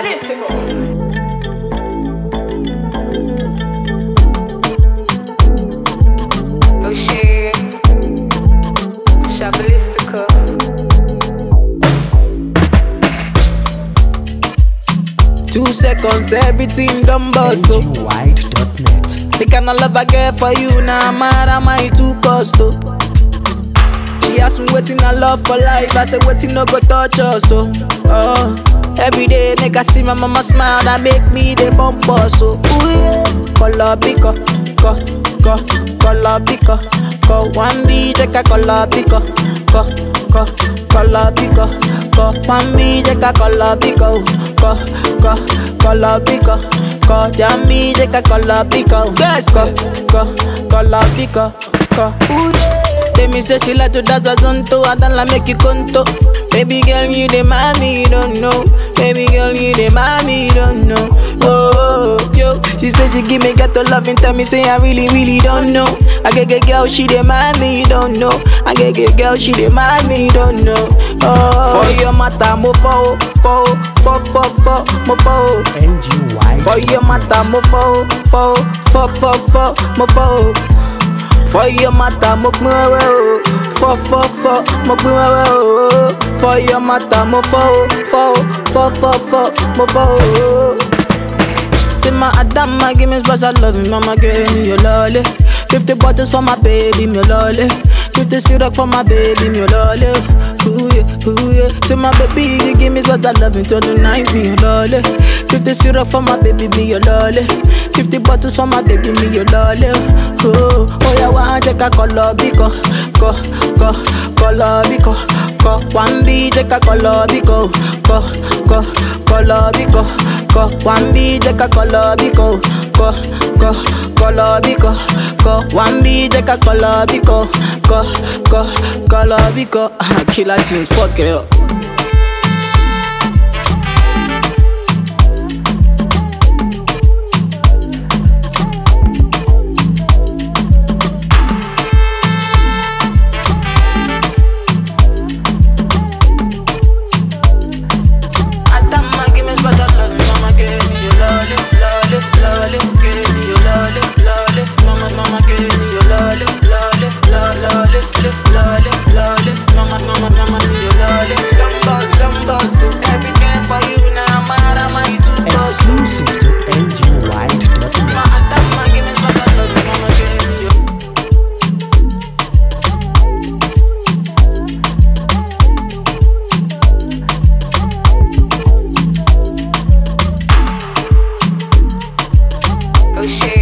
Shabalistico. Oh shit, Shabalistico. 2 seconds, everything done bust. NGWide.net. The kind of love I get for you, now I'm mad at my too cost. She asked me waiting I love for life, I said waiting no go touch us. Every day make I see my mama smile, that make me the bump us. So ooh yeah, color pico, color pico, one B take a color pico, color pico, one B take a color pico, color pico, Jamie take a color pico, color pico, ooh yeah. Tell me say she like to dance a zonto, I don't like make you conto. Baby girl, you the mommy, you don't know. Baby girl, you the mommy, you don't know. Oh, yo, she said she give me ghetto love and tell me say I really don't know. I get girl, she the mommy, you don't know. I get girl, she the mommy, you don't know. Oh, for your matter, mo fo, mo fo. NGWide. For your matter, mo fo, mo fo. For your matter, mo pin wewe o. Mo pin wewe o. For your matter, mo mo fo. Say my Adama, give me special love, mama give me your lolly. 50 bottles for my baby, me lolly. 50 syrup for my baby, me lolly. Ooh yeah. Say my baby, you give me special love until the night, me your lolly. 50 syrup for my baby, me your lolly. 50 bottles for my baby, me your lolly. Oh yeah, one take a color biko, color biko, one B take a color biko, color biko, one B take a color biko, color biko, one B take a color biko, color biko. Killer tunes, fuck it up. Exclusive to NGWide.net. Oh shit.